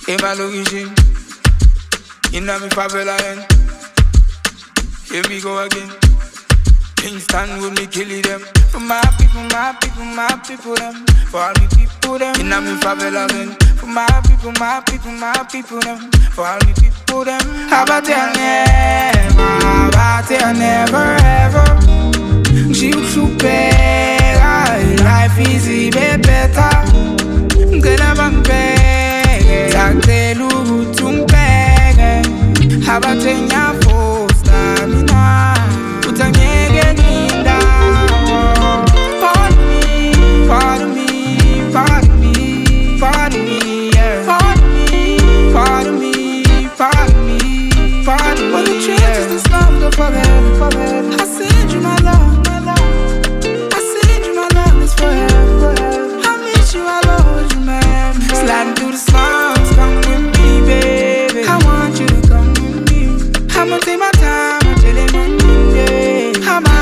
Evaluation, in my favela end. Here we go again. Kingston with me killing them. For my people, my people, my people them. For all the people them. In my favela end. For my people, my people, my people them. For all the people them. How about you never, how about you never ever. Gil supera, life is even better. Gela bangbe, takte lugu tumpege. How about you never stamina? Utanyege ninda. Pardon me, pardon me, pardon me, pardon me, yeah. Pardon me, pardon me, pardon me, pardon me. But the truth is this love don't forget. I send you my love, my love. I send you my love, it's forever. I miss you, I love you, man. Sliding through the slums, come with me, baby. I want you to come with me. I'ma take my time, I'm chillin' on Monday.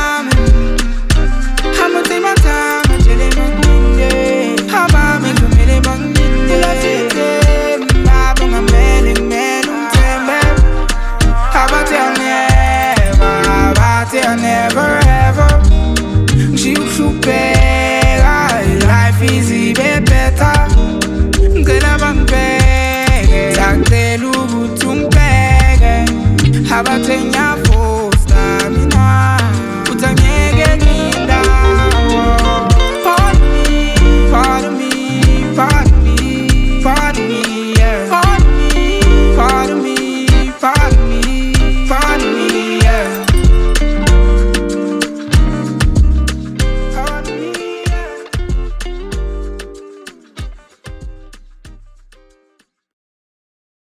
I'ma take my time, I'm chillin' on Monday. I'ma make a million on Monday. La fête, ma bonne amène, mais non t'aimes. How about you never ever. Gil supera, life is even better. Gela bangbe, takte lugu tumpege. How about you